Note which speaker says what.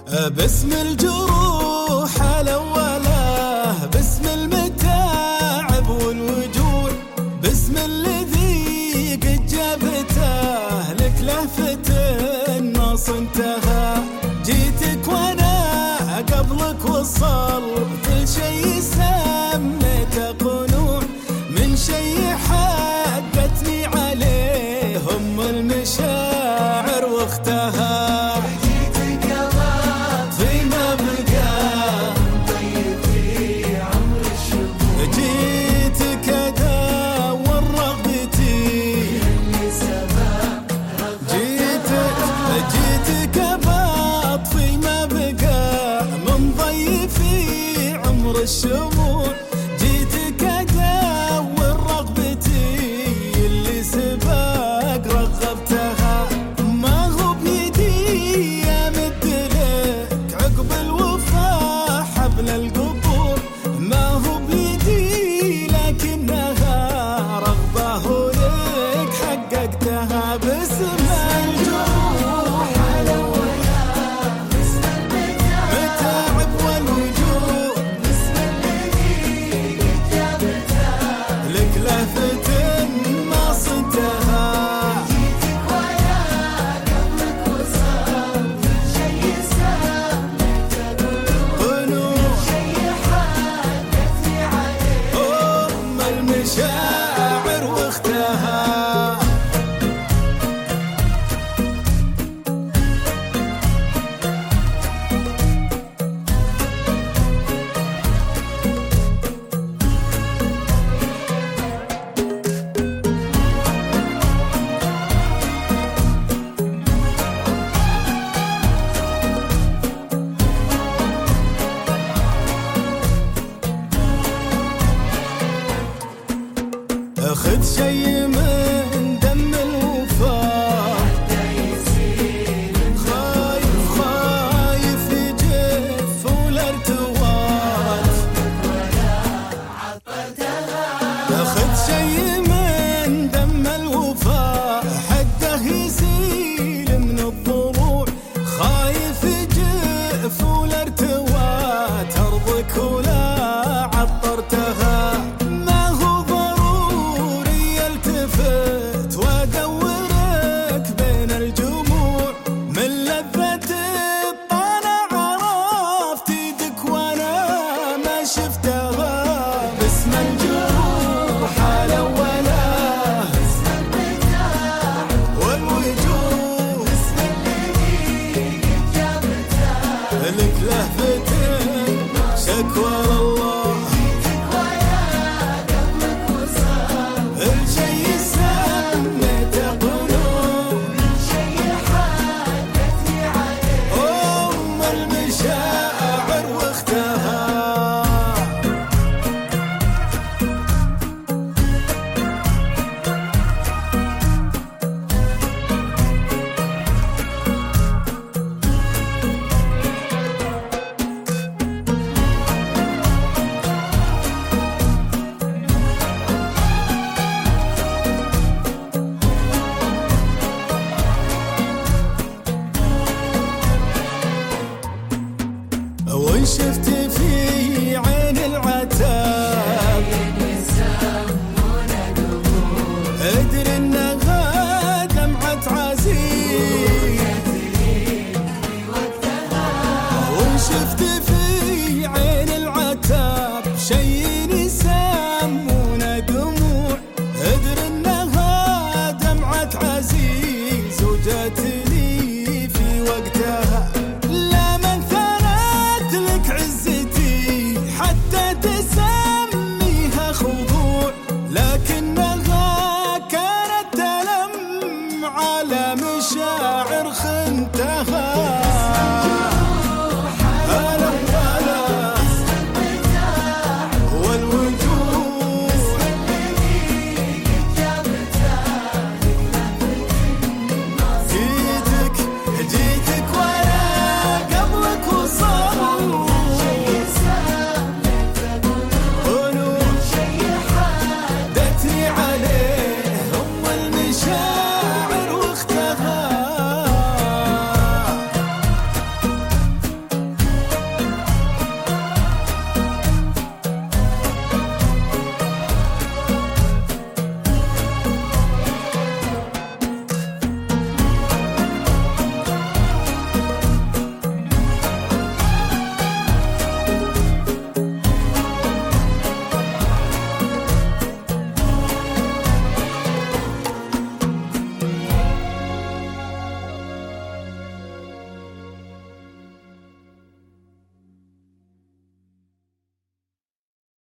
Speaker 1: باسم الجروح الأولى، باسم المتاعب والوجوع، باسم الذي قد جابته لك لهفة النص انتهى. جيتك وانا قبلك وصلت لشي سميته قنوع، من شي حقتني عليهم المشاعر واختها. الشموع جيتك ادور رغبتي اللي سباق رغبتها. ما هو بيدي امد لك عقب الوفا حبل القبور، ما هو بيدي لكنها رغبه لك حققتها. باسم الجروح شاعر واختها. خذ شي من دم الوفا، خايف خايف يجف والارتوات. خذ شي من دم الوفا حقه يسيل من الضلوع، خايف يجف والارتوات. ارضك ولا عطرتها، وادورك بين الجموع. من لذة الطالع عرفت يدك وانا ما شفتها. باسم الجروح الأولى، باسم المتاعب والوجوه، باسم الذي قد جابته لك لهفة شكوى الله. وإن شفت في عين العتاب ادري انها دمعة عزيز. وإن شفت